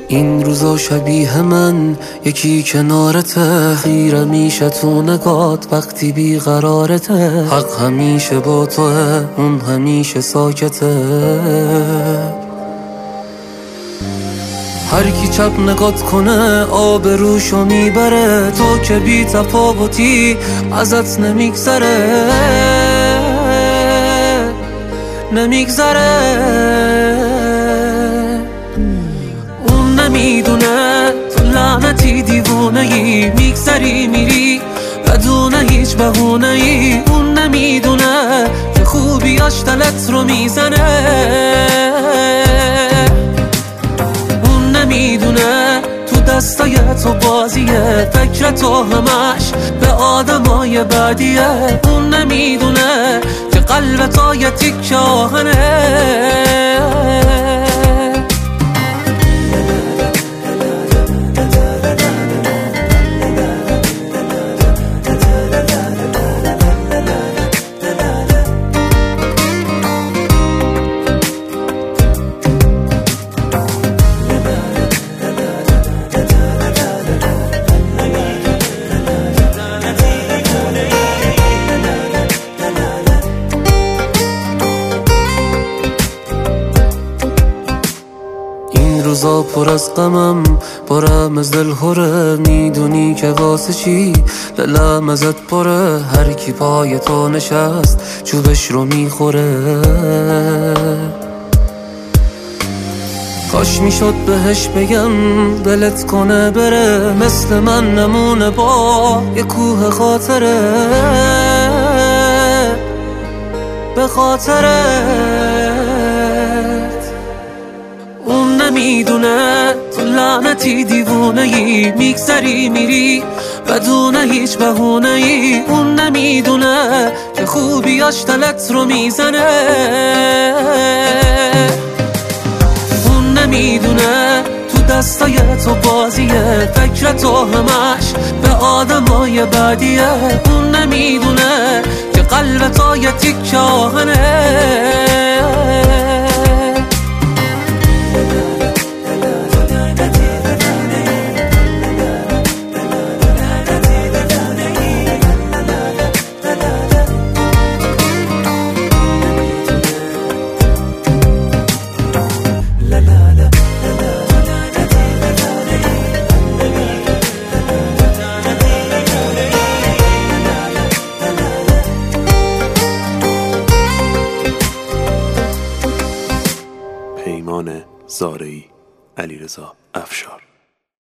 این روزا شبیه من یکی کنارته، خیره میشه تو نگات وقتی بیقرارته. حق همیشه با توه، اون همیشه ساکته. هر کی چپ نگات کنه آب روشو میبره، تو که بی تفاوتی ازت نمیگذره. اون نمیدونه تو لعنتی دیوونه‌ای، میگذری میری بدون هیچ بهونه‌ای. اون نمیدونه که خوبیاش دلت رو میزنه. اون نمیدونه تو دستای تو بازیه، فکر تو همش به آدمای بعدیه. اون نمیدونه که قلب تو یه تیکه آهنه. روزا پر از غمم، پرم از دل خوره. میدونی که واسه چی دلم ازت پره. هر کی پای تو نشست چوبش رو میخوره. کاش میشد بهش بگم دلت کنه بره، مثل من نمونه با یه کوه خاطره. به خاطرت اون نمیدونه تو لعنتی دیوونه‌ای، میگذری میری بدون هیچ بهونه‌ای. اون نمیدونه که خوبیاش دلت رو میزنه. اون نمیدونه تو دستای تو بازیه، فکر تو همش به آدمای بعدیه. اون نمیدونه که قلب تو یه تیکه آهنه. پیمان زارعی، علیرضا افشار.